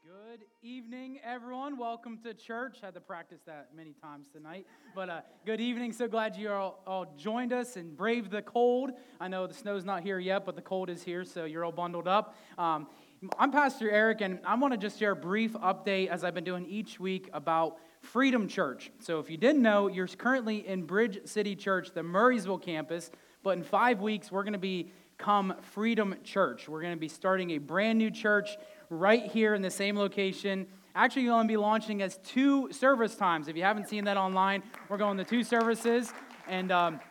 Good evening, everyone. Welcome to church. Had to practice that many times tonight. But good evening. So glad you all joined us and braved the cold. I know the snow's not here yet, but the cold is here, so you're all bundled up. I'm Pastor Eric, and I want to just share a brief update, as I've been doing each week, about Freedom Church. So if you didn't know, you're currently in Bridge City Church, the Murraysville campus, but in 5 weeks, we're going to become Freedom Church. We're going to be starting a brand new church right here in the same location. Actually, you're going to be launching as 2 service times. If you haven't seen that online, we're going to 2 services, and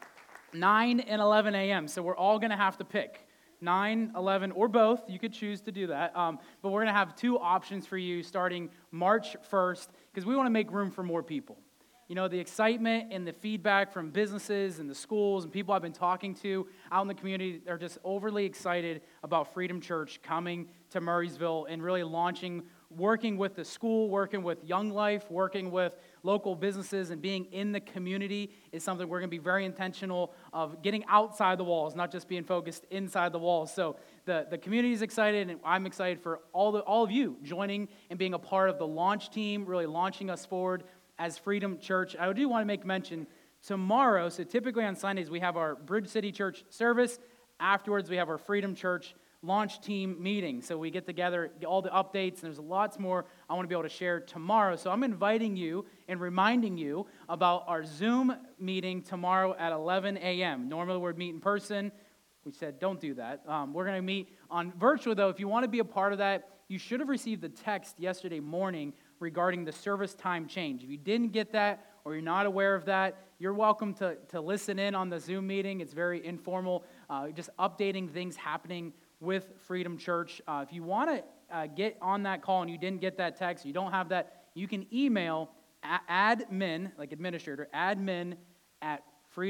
9 and 11 a.m. So we're all going to have to pick 9, 11, or both. You could choose to do that. But we're going to have 2 options for you starting March 1st, because we want to make room for more people. You know, the excitement and the feedback from businesses and the schools and people I've been talking to out in the community, they're just overly excited about Freedom Church coming to Murraysville and really launching, working with the school, working with Young Life, working with local businesses, and being in the community is something we're going to be very intentional of getting outside the walls, not just being focused inside the walls. So the community is excited, and I'm excited for all of you joining and being a part of the launch team, really launching us forward as Freedom Church. I do want to make mention tomorrow, so typically on Sundays we have our Bridge City Church service. Afterwards we have our Freedom Church launch team meeting. So we get together, get all the updates, and there's lots more I want to be able to share tomorrow. So I'm inviting you and reminding you about our Zoom meeting tomorrow at 11 a.m. Normally we'd meet in person. We said don't do that. We're going to meet on virtual, though. If you want to be a part of that, you should have received the text yesterday morning regarding the service time change. If you didn't get that or you're not aware of that, you're welcome to listen in on the Zoom meeting. It's very informal, just updating things happening with Freedom Church. If you want to get on that call and you didn't get that text, you don't have that, you can email admin, like administrator, admin at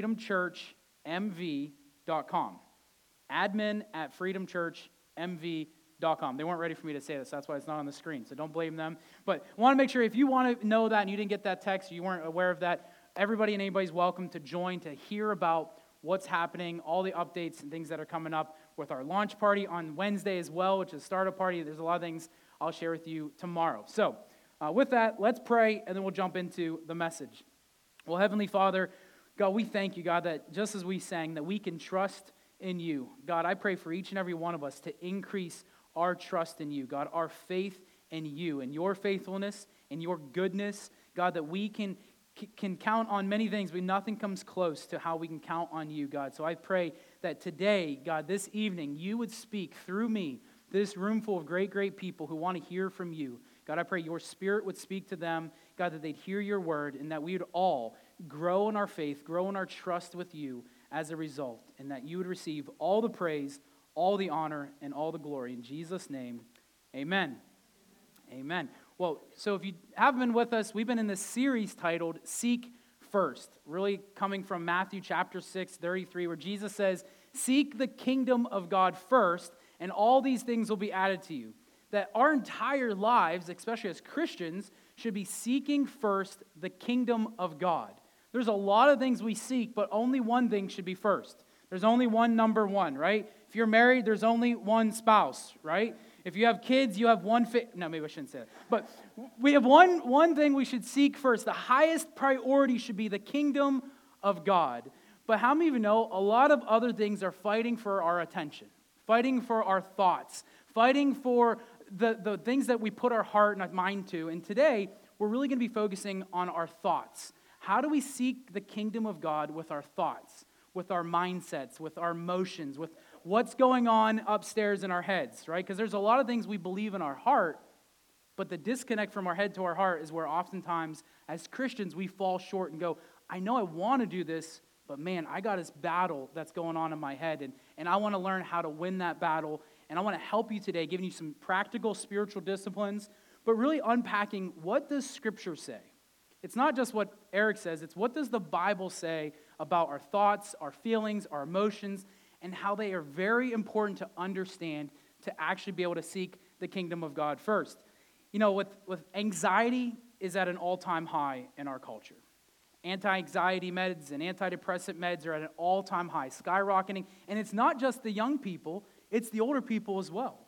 freedomchurchmv.com. Admin at freedomchurchmv.com. They weren't ready for me to say this, that's why it's not on the screen, so don't blame them. But I want to make sure if you want to know that and you didn't get that text, you weren't aware of that, everybody and anybody's welcome to join to hear about what's happening, all the updates and things that are coming up with our launch party on Wednesday as well, which is startup party. There's a lot of things I'll share with you tomorrow. So with that, let's pray, and then we'll jump into the message. Well, Heavenly Father, God, we thank you, God, that just as we sang, that we can trust in you. God, I pray for each and every one of us to increase our trust in you, God, our faith in you and your faithfulness and your goodness, God, that we can count on many things, but nothing comes close to how we can count on you, God. So I pray that today, God, this evening, you would speak through me, this room full of great, great people who want to hear from you. God, I pray your Spirit would speak to them, God, that they'd hear your word, and that we would all grow in our faith, grow in our trust with you as a result, and that you would receive all the praise, all the honor, and all the glory. In Jesus' name, amen. Amen. Well, so if you haven't been with us, we've been in this series titled Seek First, really coming from Matthew chapter 6, 33, where Jesus says, seek the kingdom of God first, and all these things will be added to you. That our entire lives, especially as Christians, should be seeking first the kingdom of God. There's a lot of things we seek, but only one thing should be first. There's only one number one, right? If you're married, there's only one spouse, right? If you have kids, you have one no, maybe I shouldn't say that. But we have one thing we should seek first. The highest priority should be the kingdom of God. But how many of you know a lot of other things are fighting for our attention, fighting for our thoughts, fighting for the things that we put our heart and our mind to. And today, we're really going to be focusing on our thoughts. How do we seek the kingdom of God with our thoughts, with our mindsets, with our emotions, with what's going on upstairs in our heads, right? Because there's a lot of things we believe in our heart, but the disconnect from our head to our heart is where oftentimes, as Christians, we fall short and go, I know I want to do this, but man, I got this battle that's going on in my head, and I want to learn how to win that battle, and I want to help you today, giving you some practical spiritual disciplines, but really unpacking, what does Scripture say? It's not just what Eric says, it's what does the Bible say about our thoughts, our feelings, our emotions, and how they are very important to understand to actually be able to seek the kingdom of God first. You know, with anxiety is at an all-time high in our culture. Anti-anxiety meds and antidepressant meds are at an all-time high, skyrocketing. And it's not just the young people, it's the older people as well.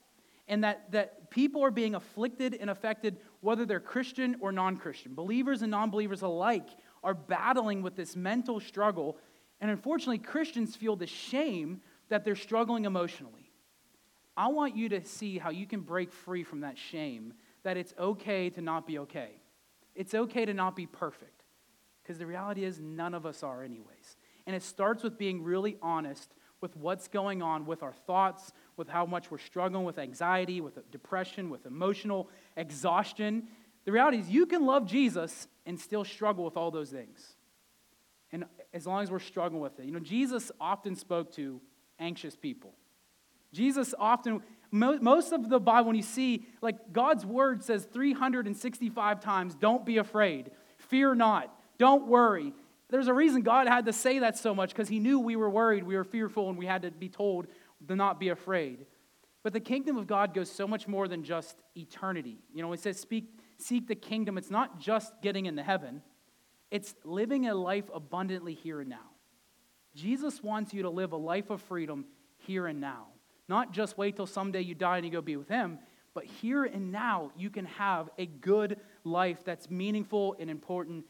And that people are being afflicted and affected whether they're Christian or non-Christian. Believers and non-believers alike are battling with this mental struggle. And unfortunately, Christians feel the shame that they're struggling emotionally. I want you to see how you can break free from that shame, that it's okay to not be okay. It's okay to not be perfect. Because the reality is none of us are anyways. And it starts with being really honest with what's going on with our thoughts, with how much we're struggling with anxiety, with depression, with emotional exhaustion. The reality is you can love Jesus and still struggle with all those things. And as long as we're struggling with it. Jesus often spoke to anxious people. Jesus often, most of the Bible, when you see, like God's word says 365 times, don't be afraid, fear not, don't worry. There's a reason God had to say that so much, because he knew we were worried, we were fearful, and we had to be told to not be afraid. But the kingdom of God goes so much more than just eternity. When it says seek the kingdom, it's not just getting into heaven. It's living a life abundantly here and now. Jesus wants you to live a life of freedom here and now. Not just wait till someday you die and you go be with him, but here and now you can have a good life that's meaningful and important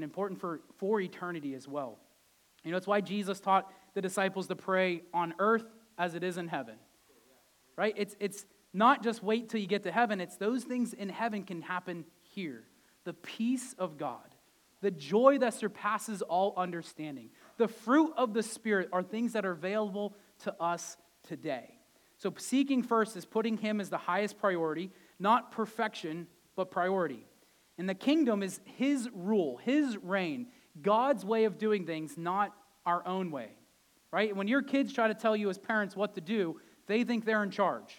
for eternity as well. It's why Jesus taught the disciples to pray on earth as it is in heaven. Right? It's not just wait till you get to heaven. It's those things in heaven can happen here. The peace of God, the joy that surpasses all understanding, the fruit of the Spirit are things that are available to us today. So seeking first is putting him as the highest priority, not perfection, but priority. And the kingdom is his rule, his reign, God's way of doing things, not our own way. Right? When your kids try to tell you as parents what to do, they think they're in charge.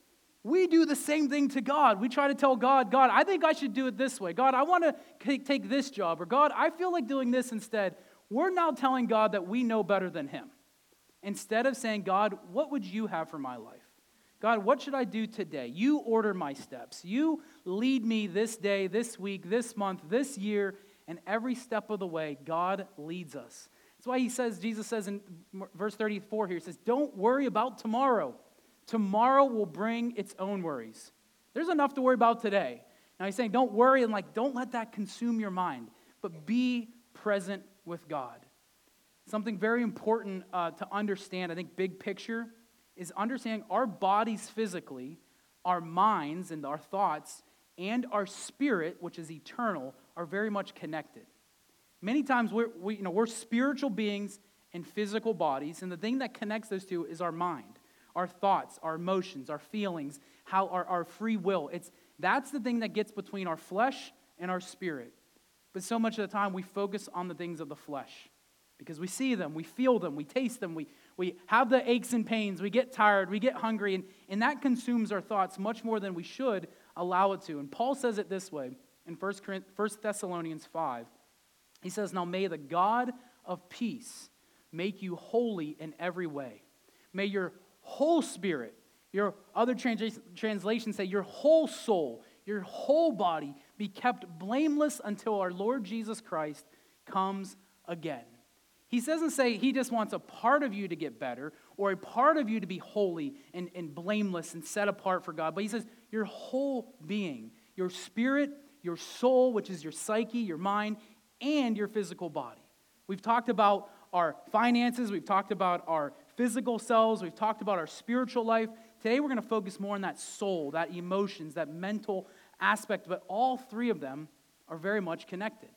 We do the same thing to God. We try to tell God, I think I should do it this way. God, I want to take this job. Or God, I feel like doing this instead. We're now telling God that we know better than him. Instead of saying, God, what would you have for my life? God, what should I do today? You order my steps. You lead me this day, this week, this month, this year, and every step of the way, God leads us. That's why Jesus says in verse 34 here, he says, don't worry about tomorrow. Tomorrow will bring its own worries. There's enough to worry about today. Now he's saying, don't worry and don't let that consume your mind, but be present with God. Something very important to understand, I think big picture, is understanding our bodies physically, our minds and our thoughts, and our spirit, which is eternal, are very much connected. Many times we're spiritual beings in physical bodies, and the thing that connects those two is our mind, our thoughts, our emotions, our feelings, how our free will. That's the thing that gets between our flesh and our spirit. But so much of the time we focus on the things of the flesh because we see them, we feel them, we taste them, we have the aches and pains, we get tired, we get hungry, and that consumes our thoughts much more than we should allow it to. And Paul says it this way in 1 Thessalonians 5. He says, now may the God of peace make you holy in every way. May your whole spirit, your other translations say your whole soul, your whole body be kept blameless until our Lord Jesus Christ comes again. He doesn't say he just wants a part of you to get better or a part of you to be holy and blameless and set apart for God. But he says your whole being, your spirit, your soul, which is your psyche, your mind, and your physical body. We've talked about our finances. We've talked about our physical selves. We've talked about our spiritual life. Today we're going to focus more on that soul, that emotions, that mental aspect. But all three of them are very much connected.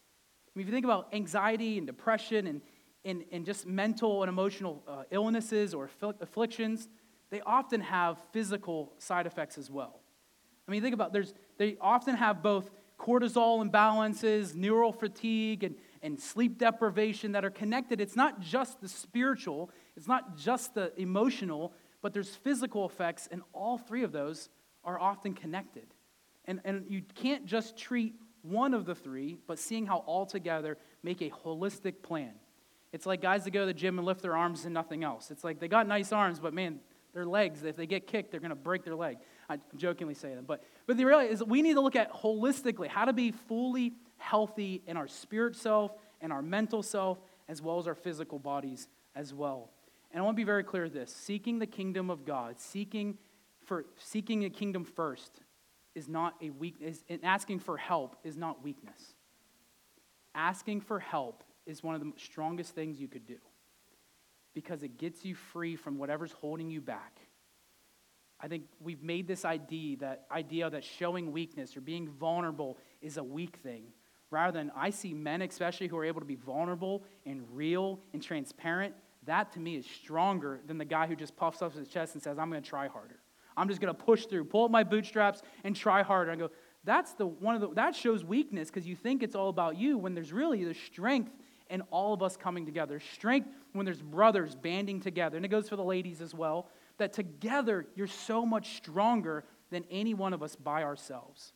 I mean, if you think about anxiety and depression and just mental and emotional illnesses or afflictions, they often have physical side effects as well. I mean, think about they often have both cortisol imbalances, neural fatigue, and sleep deprivation that are connected. It's not just the spiritual, it's not just the emotional, but there's physical effects, and all three of those are often connected. And you can't just treat one of the three, but seeing how all together make a holistic plan. It's like guys that go to the gym and lift their arms and nothing else. It's like they got nice arms, but man, their legs, if they get kicked, they're going to break their leg. I jokingly say that. But the reality is we need to look at holistically how to be fully healthy in our spirit self and our mental self, as well as our physical bodies as well. And I want to be very clear with this. Seeking the kingdom of God, seeking for seeking a kingdom first is not a weakness, and asking for help is not weakness. Asking for help is one of the strongest things you could do because it gets you free from whatever's holding you back. I think we've made this idea that showing weakness or being vulnerable is a weak thing. Rather than, I see men especially who are able to be vulnerable and real and transparent. That to me is stronger than the guy who just puffs up his chest and says, I'm going to try harder. I'm just going to push through, pull up my bootstraps and try harder. I go, that shows weakness because you think it's all about you when there's strength in all of us coming together. Strength when there's brothers banding together. And it goes for the ladies as well. That together you're so much stronger than any one of us by ourselves.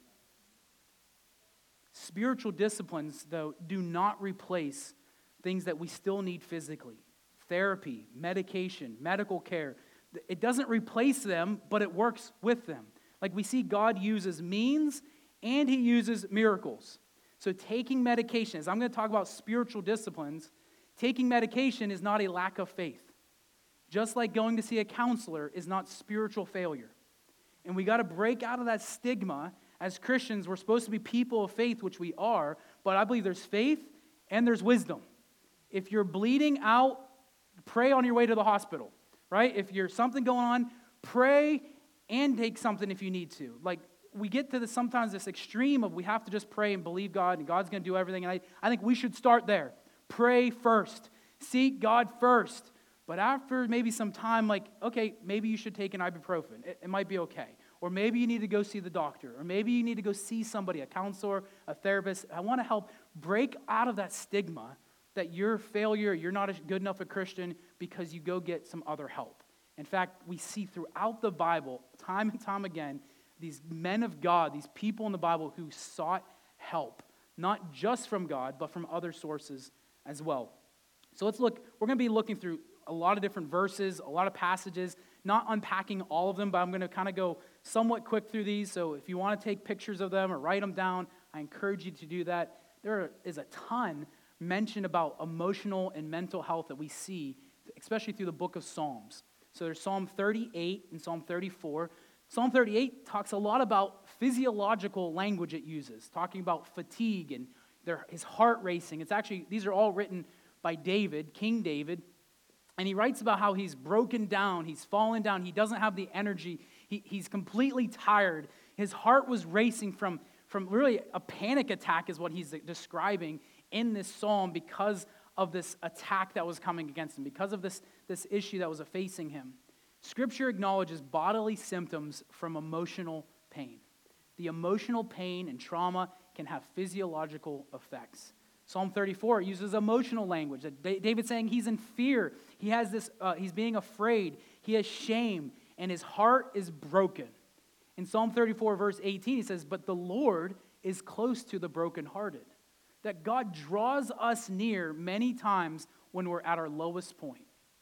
Spiritual disciplines, though, do not replace things that we still need physically. Therapy, medication, medical care. It doesn't replace them, but it works with them. Like we see God uses means and he uses miracles. So taking medication, as I'm going to talk about spiritual disciplines, taking medication is not a lack of faith. Just like going to see a counselor is not spiritual failure. And we got to break out of that stigma. As Christians, we're supposed to be people of faith, which we are, but I believe there's faith and there's wisdom. If you're bleeding out, pray on your way to the hospital, right? If you're something going on, pray and take something if you need to. Like, we get to sometimes this extreme of we have to just pray and believe God, and God's going to do everything, and I think we should start there. Pray first. Seek God first. But after maybe some time, like, okay, maybe you should take an ibuprofen. It might be okay. Or maybe you need to go see the doctor. Or maybe you need to go see somebody, a counselor, a therapist. I want to help break out of that stigma that you're a failure, you're not good enough a Christian because you go get some other help. In fact, we see throughout the Bible, time and time again, these men of God, these people in the Bible who sought help, not just from God, but from other sources as well. So let's look, we're going to be looking through a lot of different verses, a lot of passages, not unpacking all of them, but I'm going to kind of go somewhat quick through these. So if you want to take pictures of them or write them down, I encourage you to do that. There is a ton mentioned about emotional and mental health that we see, especially through the book of Psalms. So there's Psalm 38 and Psalm 34. Psalm 38 talks a lot about physiological language it uses, talking about fatigue and his heart racing. It's actually, these are all written by David, King David. And he writes about how he's broken down, he's fallen down, he doesn't have the energy, he's completely tired. His heart was racing from really a panic attack is what he's describing in this psalm because of this attack that was coming against him, because of this issue that was facing him. Scripture acknowledges bodily symptoms from emotional pain. The emotional pain and trauma can have physiological effects. Psalm 34 uses emotional language. David's saying he's in fear. He has this. He's being afraid. He has shame, and his heart is broken. In Psalm 34, verse 18, he says, "But the Lord is close to the brokenhearted." That God draws us near many times when we're at our lowest point.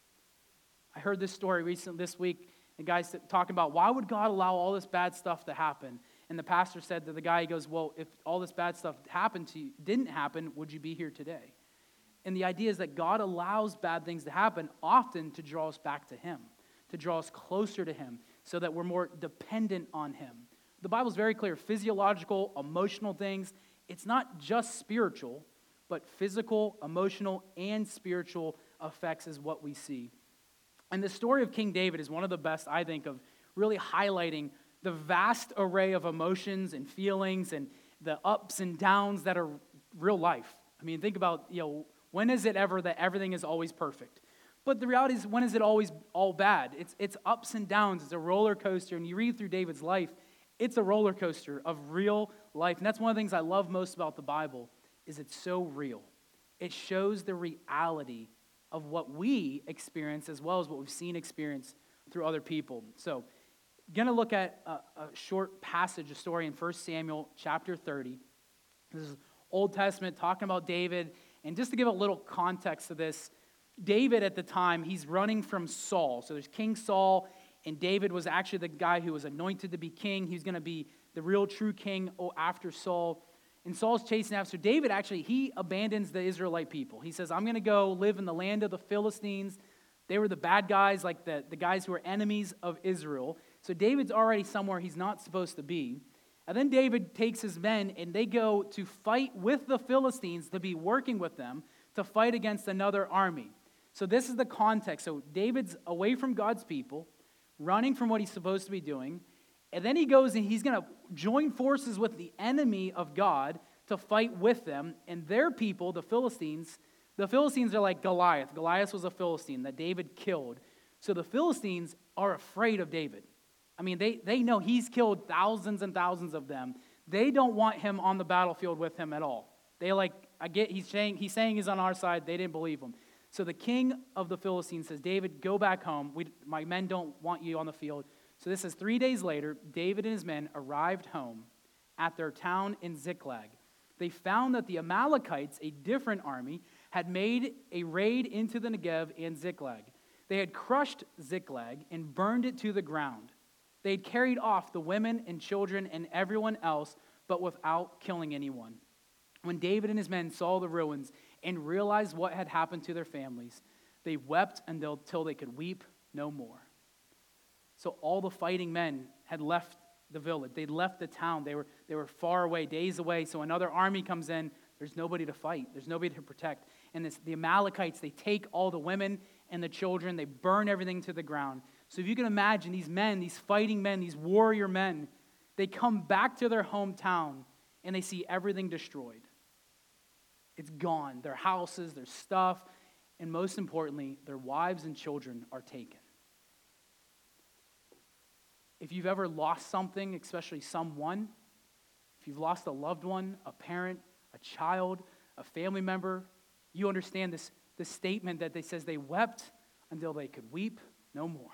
I heard this story recently this week. The guy's talking about why would God allow all this bad stuff to happen? And the pastor said to the guy, he goes, well, if all this bad stuff happened to you, didn't happen, would you be here today? And the idea is that God allows bad things to happen often to draw us back to him, to draw us closer to him so that we're more dependent on him. The Bible's very clear, physiological, emotional things. It's not just spiritual, but physical, emotional, and spiritual effects is what we see. And the story of King David is one of the best, I think, of really highlighting the vast array of emotions and feelings and the ups and downs that are real life. I mean, think about, when is it ever that everything is always perfect? But the reality is, when is it always all bad? It's ups and downs. It's a roller coaster. And you read through David's life, it's a roller coaster of real life. And that's one of the things I love most about the Bible, is it's so real. It shows the reality of what we experience as well as what we've seen experienced through other people. So, going to look at a short passage, a story in 1 Samuel chapter 30. This is Old Testament talking about David. And just to give a little context to this, David at the time, he's running from Saul. So there's King Saul, and David was actually the guy who was anointed to be king. He's going to be the real true king after Saul. And Saul's chasing after. So David actually, he abandons the Israelite people. He says, I'm going to go live in the land of the Philistines. They were the bad guys, like the guys who were enemies of Israel. So David's already somewhere he's not supposed to be. And then David takes his men and they go to fight with the Philistines, to be working with them, to fight against another army. So this is the context. So David's away from God's people, running from what he's supposed to be doing. And then he goes and he's going to join forces with the enemy of God to fight with them. And their people, the Philistines are like Goliath. Goliath was a Philistine that David killed. So the Philistines are afraid of David. I mean, they know he's killed thousands and thousands of them. They don't want him on the battlefield with him at all. They he's saying he's on our side. They didn't believe him. So the king of the Philistines says, David, go back home. My men don't want you on the field. So this is 3 days later, David and his men arrived home at their town in Ziklag. They found that the Amalekites, a different army, had made a raid into the Negev and Ziklag. They had crushed Ziklag and burned it to the ground. They had carried off the women and children and everyone else, but without killing anyone. When David and his men saw the ruins and realized what had happened to their families, they wept until they could weep no more. So all the fighting men had left the village. They'd left the town. They were far away, days away. So another army comes in. There's nobody to fight. There's nobody to protect. And the Amalekites, they take all the women and the children. They burn everything to the ground. So if you can imagine these men, these fighting men, these warrior men, they come back to their hometown and they see everything destroyed. It's gone. Their houses, their stuff, and most importantly, their wives and children are taken. If you've ever lost something, especially someone, if you've lost a loved one, a parent, a child, a family member, you understand this statement that says they wept until they could weep no more.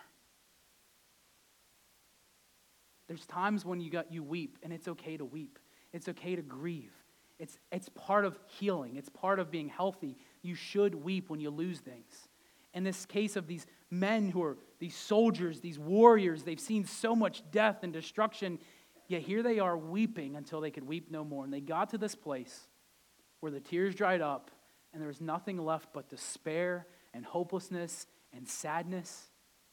There's times when you weep, and it's okay to weep. It's okay to grieve. It's part of healing. It's part of being healthy. You should weep when you lose things. In this case of these men who are these soldiers, these warriors, they've seen so much death and destruction, yet here they are weeping until they could weep no more. And they got to this place where the tears dried up and there was nothing left but despair and hopelessness and sadness.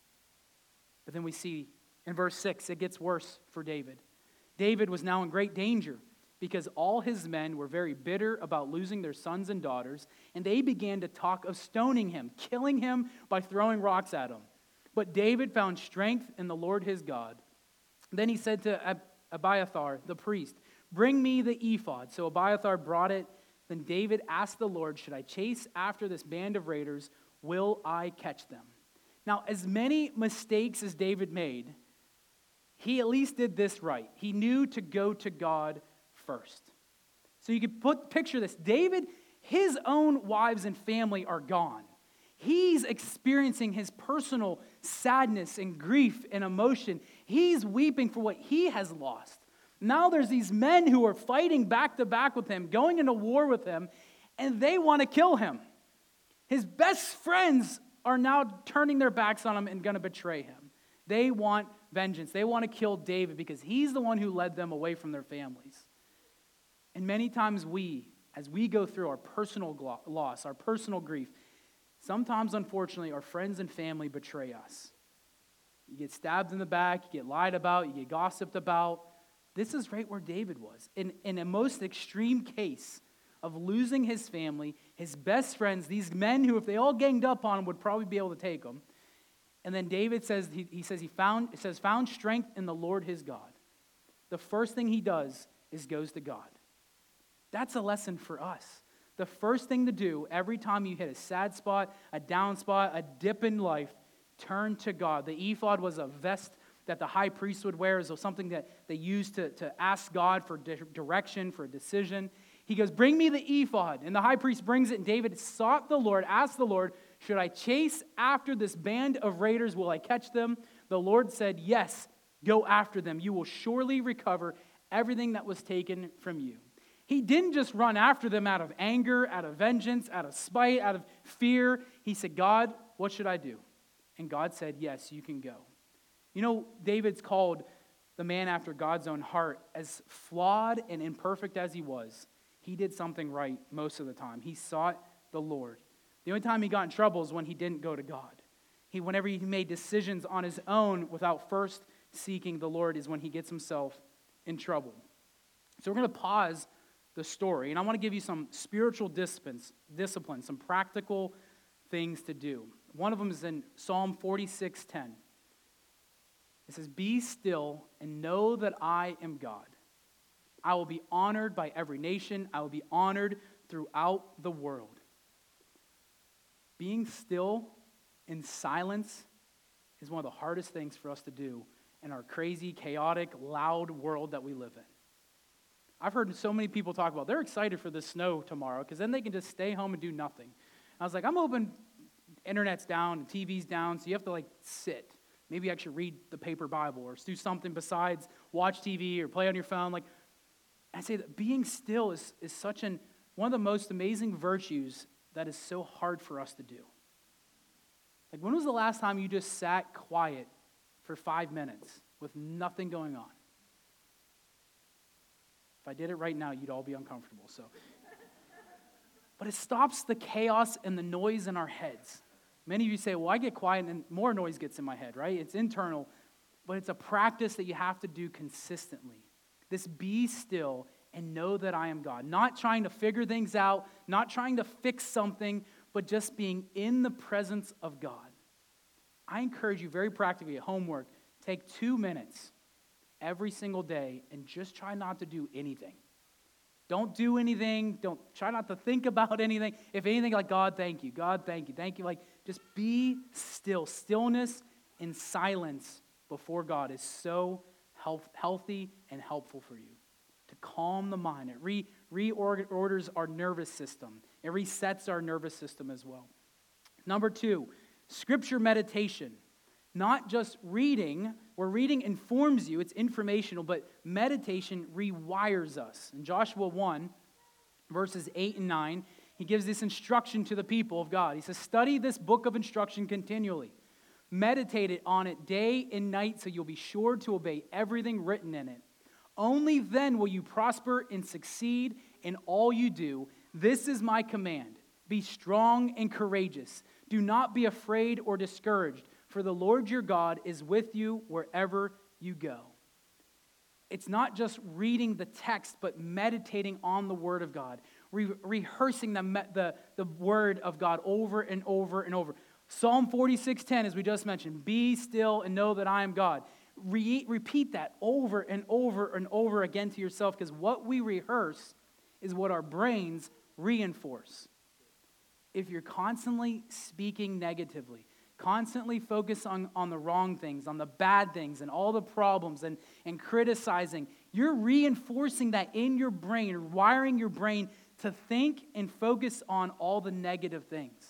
But then we see in verse 6, it gets worse for David. David was now in great danger because all his men were very bitter about losing their sons and daughters, and they began to talk of stoning him, killing him by throwing rocks at him. But David found strength in the Lord his God. Then he said to Abiathar, the priest, "Bring me the ephod." So Abiathar brought it. Then David asked the Lord, "Should I chase after this band of raiders? Will I catch them?" Now, as many mistakes as David made, he at least did this right. He knew to go to God first. So you could picture this. David, his own wives and family are gone. He's experiencing his personal sadness and grief and emotion. He's weeping for what he has lost. Now there's these men who are fighting back to back with him, going into war with him, and they want to kill him. His best friends are now turning their backs on him and going to betray him. They want vengeance. They want to kill David because he's the one who led them away from their families. And many times as we go through our personal loss, our personal grief, sometimes, unfortunately, our friends and family betray us. You get stabbed in the back, you get lied about, you get gossiped about. This is right where David was. In a most extreme case of losing his family, his best friends, these men who, if they all ganged up on him, would probably be able to take him. And then David says, found strength in the Lord his God. The first thing he does is goes to God. That's a lesson for us. The first thing to do every time you hit a sad spot, a down spot, a dip in life, turn to God. The ephod was a vest that the high priest would wear. It was something that they used to ask God for direction, for a decision. He goes, "Bring me the ephod." And the high priest brings it, and David sought the Lord, asked the Lord, "Should I chase after this band of raiders? Will I catch them?" The Lord said, "Yes, go after them. You will surely recover everything that was taken from you." He didn't just run after them out of anger, out of vengeance, out of spite, out of fear. He said, "God, what should I do?" And God said, "Yes, you can go." You know, David's called the man after God's own heart. As flawed and imperfect as he was, he did something right most of the time. He sought the Lord. The only time he got in trouble is when he didn't go to God. Whenever he made decisions on his own without first seeking the Lord is when he gets himself in trouble. So we're going to pause the story, and I want to give you some spiritual disciplines, some practical things to do. One of them is in Psalm 46:10. It says, "Be still and know that I am God. I will be honored by every nation. I will be honored throughout the world." Being still in silence is one of the hardest things for us to do in our crazy, chaotic, loud world that we live in. I've heard so many people talk about they're excited for the snow tomorrow because then they can just stay home and do nothing. I was like, I'm hoping internet's down and TV's down, so you have to sit. Maybe actually read the paper Bible or do something besides watch TV or play on your phone. I say that being still is such one of the most amazing virtues that is so hard for us to do. When was the last time you just sat quiet for 5 minutes with nothing going on? If I did it right now, you'd all be uncomfortable. But it stops the chaos and the noise in our heads. Many of you say, well, I get quiet and more noise gets in my head, right? It's internal, but it's a practice that you have to do consistently. This be still and know that I am God. Not trying to figure things out, not trying to fix something, but just being in the presence of God. I encourage you very practically at homework, take 2 minutes every single day and just try not to do anything. Don't do anything. Don't try not to think about anything. If anything, God, thank you. God, thank you. Thank you. Just be still. Stillness and silence before God is so healthy and helpful for you to calm the mind. It reorders our nervous system. It resets our nervous system as well. Number 2, scripture meditation. Not just reading, where reading informs you, it's informational, but meditation rewires us. In Joshua 1, verses 8 and 9, he gives this instruction to the people of God. He says, study this book of instruction continually. Meditate on it day and night so you'll be sure to obey everything written in it. Only then will you prosper and succeed in all you do. This is my command. Be strong and courageous. Do not be afraid or discouraged, for the Lord your God is with you wherever you go. It's not just reading the text, but meditating on the Word of God, rehearsing the Word of God over and over and over. Psalm 46:10, as we just mentioned, be still and know that I am God. Repeat that over and over and over again to yourself, because what we rehearse is what our brains reinforce. If you're constantly speaking negatively, constantly focus on the wrong things, on the bad things, and all the problems, and criticizing, you're reinforcing that in your brain. You're wiring your brain to think and focus on all the negative things.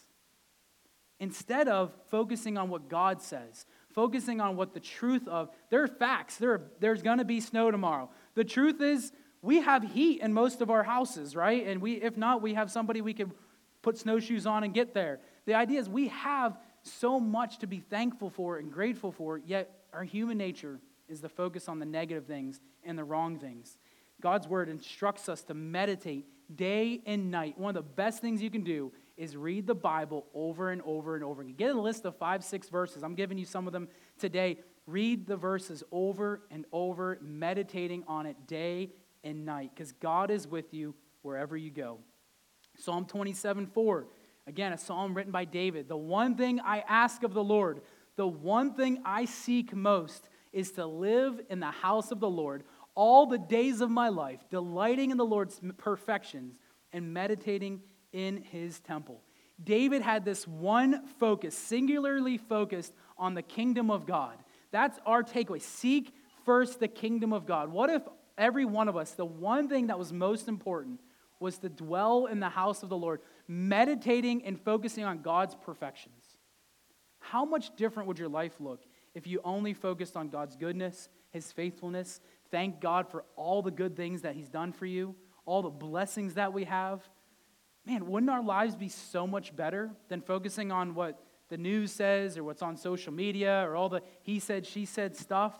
Instead of focusing on what God says, focusing on what the truth of, there are facts, there's going to be snow tomorrow. The truth is, we have heat in most of our houses, right? And if not, we have somebody we can put snowshoes on and get there. The idea is we have so much to be thankful for and grateful for, yet our human nature is the focus on the negative things and the wrong things. God's word instructs us to meditate day and night. One of the best things you can do is read the Bible over and over and over again. Get a list of 5-6 verses. I'm giving you some of them today. Read the verses over and over, meditating on it day and night, because God is with you wherever you go. Psalm 27:4. Again, a psalm written by David. The one thing I ask of the Lord, the one thing I seek most, is to live in the house of the Lord all the days of my life, delighting in the Lord's perfections and meditating in his temple. David had this one focus, singularly focused on the kingdom of God. That's our takeaway. Seek first the kingdom of God. What if every one of us, the one thing that was most important was to dwell in the house of the Lord, meditating and focusing on God's perfections? How much different would your life look if you only focused on God's goodness, his faithfulness? Thank God for all the good things that he's done for you, all the blessings that we have. Man, wouldn't our lives be so much better than focusing on what the news says or what's on social media or all the he said, she said stuff?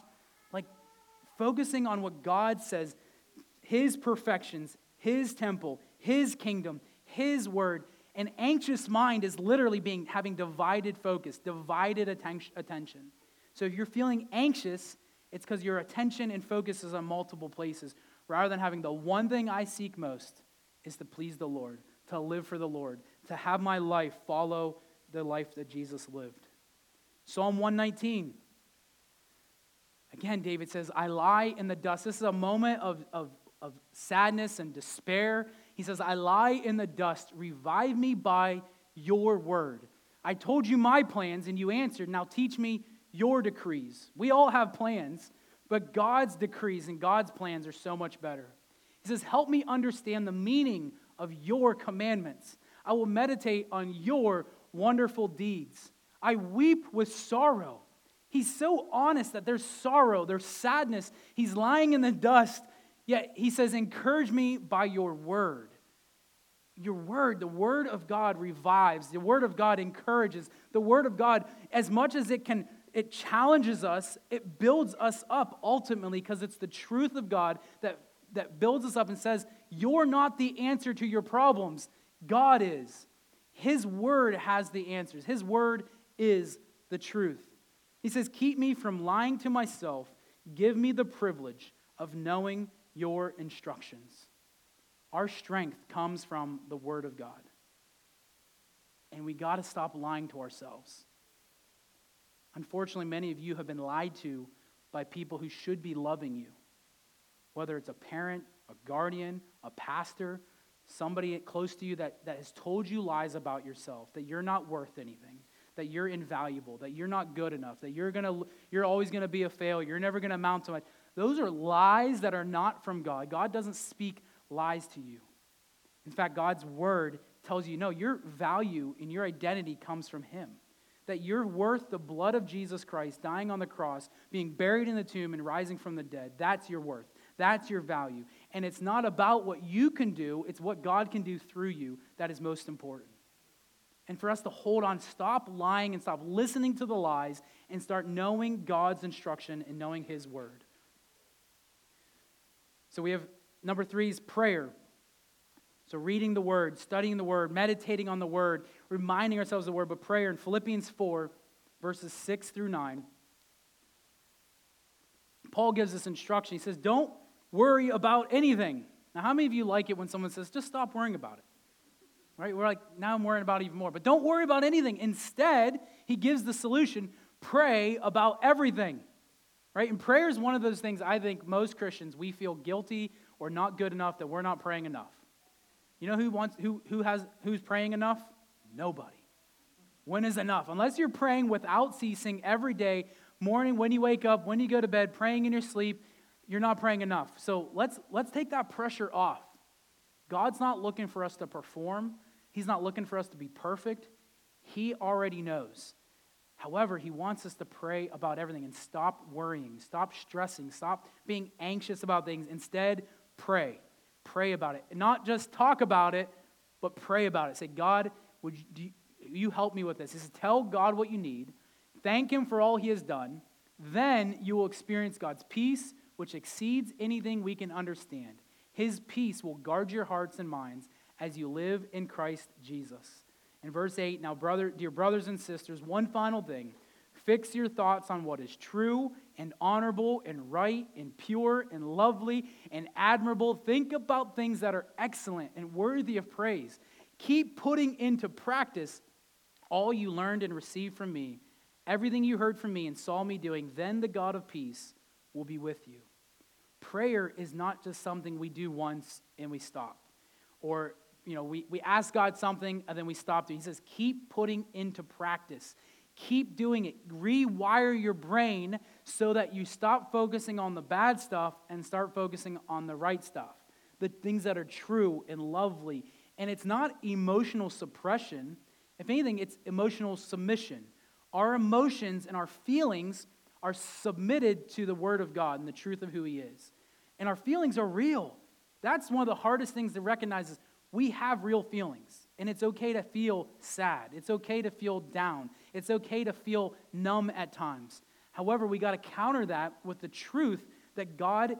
Focusing on what God says, his perfections, his temple, his kingdom, his word. An anxious mind is literally having divided focus, divided attention. So if you're feeling anxious, It's because your attention and focus is on multiple places, rather than having the one thing I seek most is to please the Lord, to live for the Lord, to have my life follow the life that Jesus lived. Psalm 119. Again, David says, I lie in the dust. This is a moment of sadness and despair. He says, I lie in the dust. Revive me by your word. I told you my plans, and you answered. Now teach me your decrees. We all have plans, but God's decrees and God's plans are so much better. He says, help me understand the meaning of your commandments. I will meditate on your wonderful deeds. I weep with sorrow. He's so honest that there's sorrow, there's sadness. He's lying in the dust, yet he says, encourage me by your word. Your word, the word of God revives. The word of God encourages. The word of God, as much as it challenges us, it builds us up ultimately, because it's the truth of God that builds us up and says, you're not the answer to your problems. God is. His word has the answers. His word is the truth. He says, keep me from lying to myself. Give me the privilege of knowing your instructions. Our strength comes from the word of God. And we got to stop lying to ourselves. Unfortunately, many of you have been lied to by people who should be loving you. Whether it's a parent, a guardian, a pastor, somebody close to you that has told you lies about yourself, that you're not worth anything, that you're invaluable, that you're not good enough, that you're always going to be a failure, you're never going to amount to much. Those are lies that are not from God. God doesn't speak lies to you. In fact, God's word tells you, no, your value and your identity comes from him. That you're worth the blood of Jesus Christ dying on the cross, being buried in the tomb and rising from the dead. That's your worth. That's your value. And it's not about what you can do, it's what God can do through you that is most important. And for us to hold on, stop lying and stop listening to the lies and start knowing God's instruction and knowing his word. So we have number 3 is prayer. So reading the word, studying the word, meditating on the word, reminding ourselves of the word, but prayer in Philippians 4, verses 6 through 9. Paul gives this instruction. He says, don't worry about anything. Now, how many of you like it when someone says, just stop worrying about it? Right? We're like, now I'm worrying about it even more. But don't worry about anything. Instead, he gives the solution, pray about everything. Right? And prayer is one of those things I think most Christians, we feel guilty or not good enough that we're not praying enough. You know who's praying enough? Nobody. When is enough? Unless you're praying without ceasing every day, morning, when you wake up, when you go to bed, praying in your sleep, you're not praying enough. So let's take that pressure off. God's not looking for us to perform. He's not looking for us to be perfect. He already knows. However, he wants us to pray about everything and stop worrying, stop stressing, stop being anxious about things. Instead, pray. Pray about it. And not just talk about it, but pray about it. Say, God, would you help me with this? He says, tell God what you need. Thank him for all he has done. Then you will experience God's peace, which exceeds anything we can understand. His peace will guard your hearts and minds as you live in Christ Jesus. In verse 8, now, dear brothers and sisters, one final thing. Fix your thoughts on what is true and honorable and right and pure and lovely and admirable. Think about things that are excellent and worthy of praise. Keep putting into practice all you learned and received from me, everything you heard from me and saw me doing. Then the God of peace will be with you. Prayer is not just something we do once and we stop. Or, we ask God something and then we stop doing. He says, keep putting into practice. Keep doing it. Rewire your brain so that you stop focusing on the bad stuff and start focusing on the right stuff, the things that are true and lovely. And it's not emotional suppression. If anything, it's emotional submission. Our emotions and our feelings are submitted to the Word of God and the truth of who He is. And our feelings are real. That's one of the hardest things to recognize is we have real feelings. And it's okay to feel sad. It's okay to feel down. It's okay to feel numb at times. However, we got to counter that with the truth that God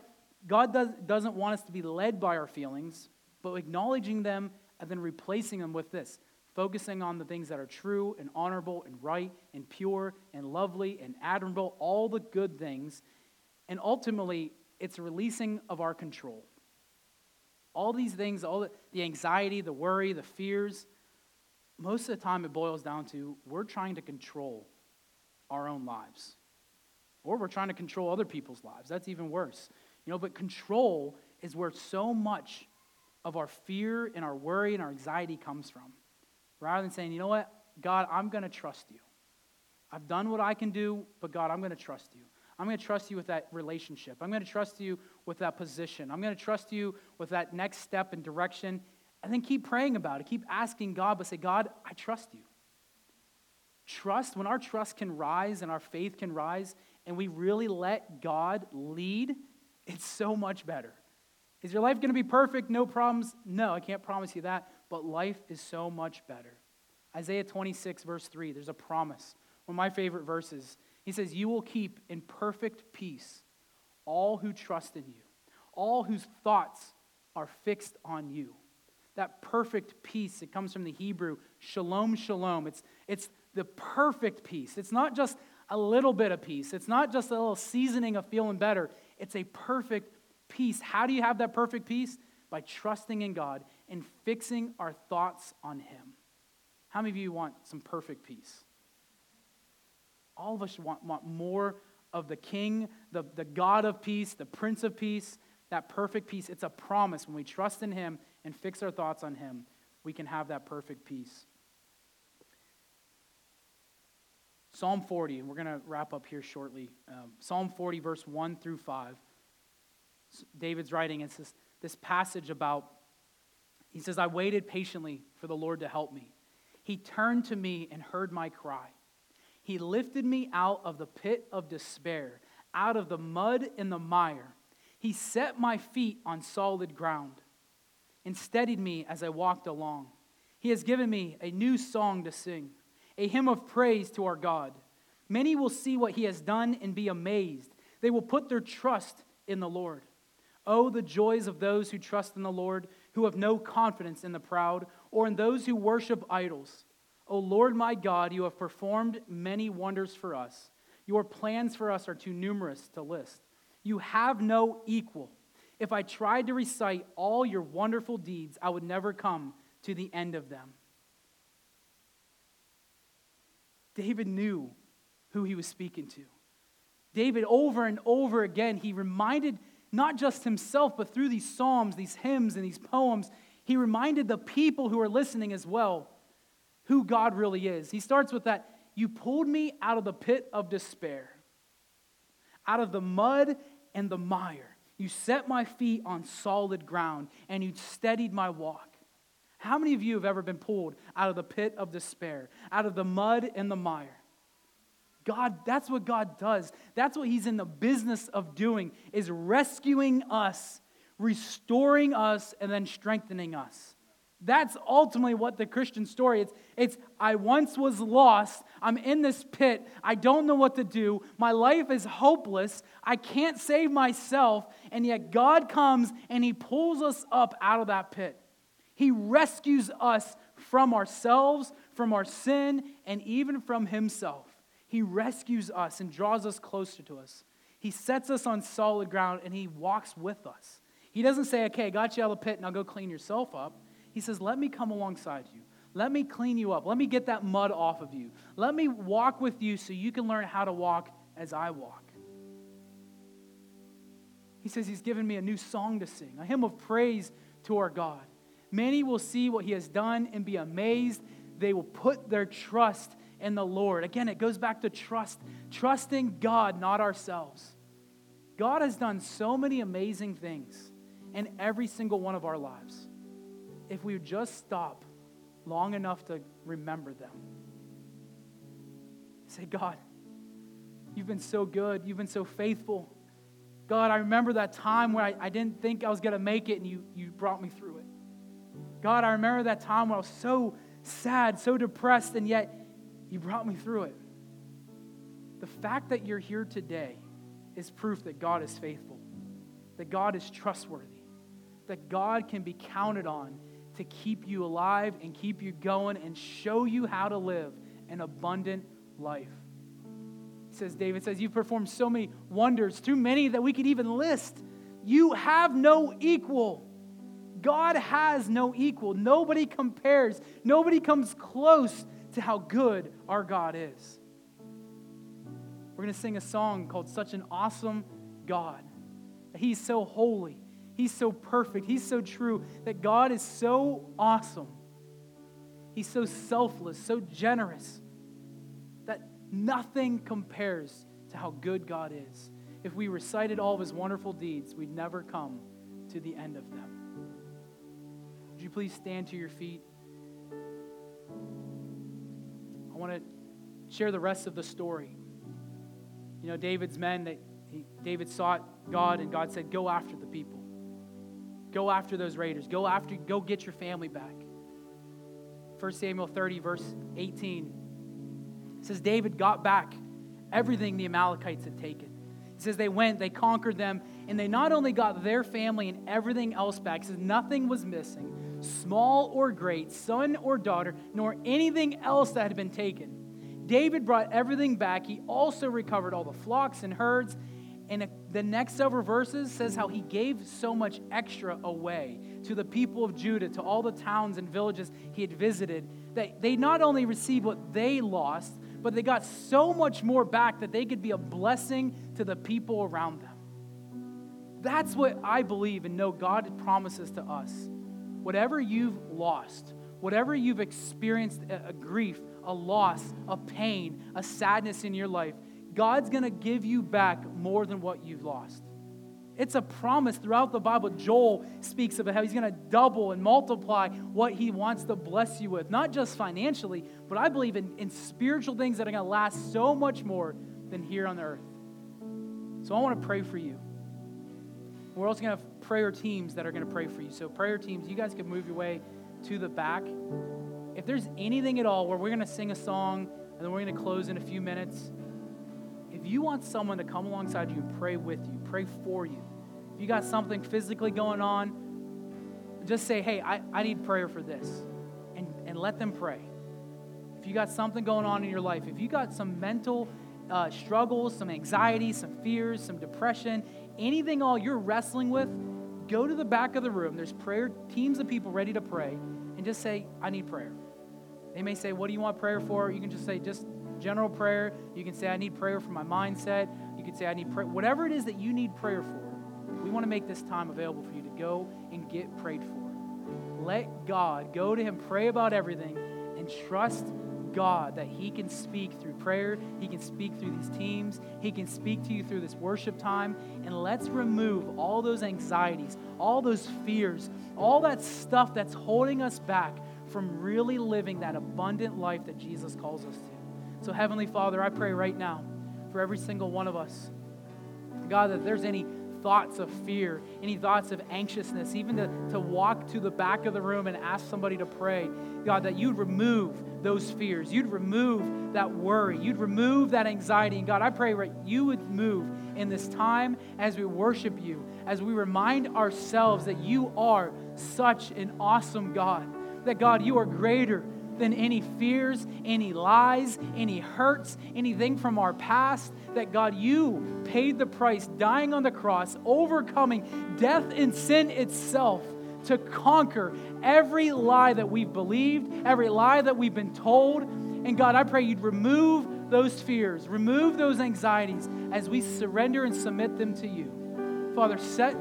doesn't want us to be led by our feelings, but acknowledging them and then replacing them with this, focusing on the things that are true and honorable and right and pure and lovely and admirable, all the good things, And ultimately, it's a releasing of our control. All these things, all the anxiety, the worry, the fears, most of the time it boils down to we're trying to control our own lives. Or we're trying to control other people's lives. That's even worse. But control is where so much of our fear and our worry and our anxiety comes from. Rather than saying, you know what, God, I'm going to trust you. I've done what I can do, but God, I'm going to trust you. I'm going to trust you with that relationship. I'm going to trust you with that position. I'm going to trust you with that next step and direction. And then keep praying about it. Keep asking God, but say, God, I trust you. Trust, when our trust can rise and our faith can rise, and we really let God lead, it's so much better. Is your life going to be perfect? No problems? No, I can't promise you that, but life is so much better. Isaiah 26, verse 3, there's a promise. One of my favorite verses. He says, you will keep in perfect peace all who trust in you, all whose thoughts are fixed on you. That perfect peace, it comes from the Hebrew, shalom, shalom. It's the perfect peace. It's not just a little bit of peace. It's not just a little seasoning of feeling better. It's a perfect peace. How do you have that perfect peace? By trusting in God and fixing our thoughts on Him. How many of you want some perfect peace? All of us want more of the King, the God of peace, the Prince of peace, that perfect peace. It's a promise. When we trust in Him and fix our thoughts on Him, we can have that perfect peace. Psalm 40, and we're going to wrap up here shortly. Psalm 40, verse 1 through 5. David's writing, it's this passage about, he says, I waited patiently for the Lord to help me. He turned to me and heard my cry. He lifted me out of the pit of despair, out of the mud and the mire. He set my feet on solid ground and steadied me as I walked along. He has given me a new song to sing, a hymn of praise to our God. Many will see what He has done and be amazed. They will put their trust in the Lord. Oh, the joys of those who trust in the Lord, who have no confidence in the proud or in those who worship idols. O Lord my God, you have performed many wonders for us. Your plans for us are too numerous to list. You have no equal. If I tried to recite all your wonderful deeds, I would never come to the end of them. David knew who he was speaking to. David, over and over again, he reminded not just himself, but through these psalms, these hymns, and these poems, he reminded the people who are listening as well who God really is. He starts with that, you pulled me out of the pit of despair, out of the mud and the mire. You set my feet on solid ground, and you steadied my walk. How many of you have ever been pulled out of the pit of despair, out of the mud and the mire? God, that's what God does. That's what He's in the business of doing, is rescuing us, restoring us, and then strengthening us. That's ultimately what the Christian story is. It's I once was lost. I'm in this pit. I don't know what to do. My life is hopeless. I can't save myself. And yet God comes and He pulls us up out of that pit. He rescues us from ourselves, from our sin, and even from Himself. He rescues us and draws us closer to us. He sets us on solid ground and He walks with us. He doesn't say, okay, I got you out of the pit, now go clean yourself up. He says, let me come alongside you. Let me clean you up. Let me get that mud off of you. Let me walk with you so you can learn how to walk as I walk. He says He's given me a new song to sing, a hymn of praise to our God. Many will see what He has done and be amazed. They will put their trust in the Lord. Again, it goes back to trust. Trusting God, not ourselves. God has done so many amazing things in every single one of our lives. If we would just stop long enough to remember them. Say, God, You've been so good. You've been so faithful. God, I remember that time where I didn't think I was going to make it and you brought me through it. God, I remember that time when I was so sad, so depressed, and yet You brought me through it. The fact that you're here today is proof that God is faithful, that God is trustworthy, that God can be counted on to keep you alive and keep you going and show you how to live an abundant life. says David says, you've performed so many wonders, too many that we could even list. You have no equal. God has no equal. Nobody compares. Nobody comes close to how good our God is. We're going to sing a song called Such an Awesome God. He's so holy. He's so perfect. He's so true. That God is so awesome. He's so selfless, so generous, that nothing compares to how good God is. If we recited all of his wonderful deeds, we'd never come to the end of them. Would you please stand to your feet? I want to share the rest of the story. You know, David's men, David sought God, and God said, go after the people. Go after those raiders. Go get your family back. 1 Samuel 30, verse 18, it says, David got back everything the Amalekites had taken. It says they went, they conquered them, and they not only got their family and everything else back, it says nothing was missing, small or great, son or daughter, nor anything else that had been taken. David brought everything back. He also recovered all the flocks and herds. And the next several verses says how he gave so much extra away to the people of Judah, to all the towns and villages he had visited, that they not only received what they lost, but they got so much more back that they could be a blessing to the people around them. That's what I believe and know God promises to us. Whatever you've lost, whatever you've experienced, a grief, a loss, a pain, a sadness in your life, God's going to give you back more than what you've lost. It's a promise throughout the Bible. Joel speaks about how he's going to double and multiply what he wants to bless you with, not just financially, but I believe in spiritual things that are going to last so much more than here on the earth. So I want to pray for you. We're also going to have prayer teams that are going to pray for you. So prayer teams, you guys can move your way to the back. If there's anything at all where we're going to sing a song and then we're going to close in a few minutes, if you want someone to come alongside you and pray with you, pray for you, if you got something physically going on, just say, hey, I need prayer for this, and let them pray. If you got something going on in your life, if you got some mental struggles, some anxiety, some fears, some depression, anything all you're wrestling with, go to the back of the room. There's prayer teams of people ready to pray, and just say, I need prayer. They may say, what do you want prayer for? You can just say, just general prayer. You can say, I need prayer for my mindset. You can say, I need prayer. Whatever it is that you need prayer for, we want to make this time available for you to go and get prayed for. Let God, go to him, pray about everything, and trust God that he can speak through prayer. He can speak through these teams. He can speak to you through this worship time. And let's remove all those anxieties, all those fears, all that stuff that's holding us back from really living that abundant life that Jesus calls us to. So Heavenly Father, I pray right now for every single one of us, God, that if there's any thoughts of fear, any thoughts of anxiousness, even to walk to the back of the room and ask somebody to pray, God, that you'd remove those fears. You'd remove that worry. You'd remove that anxiety. And God, I pray you would move in this time as we worship you, as we remind ourselves that you are such an awesome God, that God, you are greater than any fears, any lies, any hurts, anything from our past, that God, you paid the price, dying on the cross, overcoming death and sin itself to conquer every lie that we've believed, every lie that we've been told. And God, I pray you'd remove those fears, remove those anxieties as we surrender and submit them to you. Father, set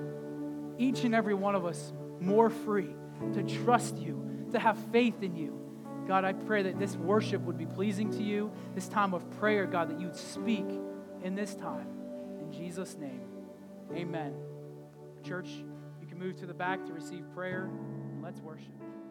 each and every one of us more free to trust you, to have faith in you. God, I pray that this worship would be pleasing to you, this time of prayer, God, that you would speak in this time. In Jesus' name, amen. Church, you can move to the back to receive prayer, and let's worship.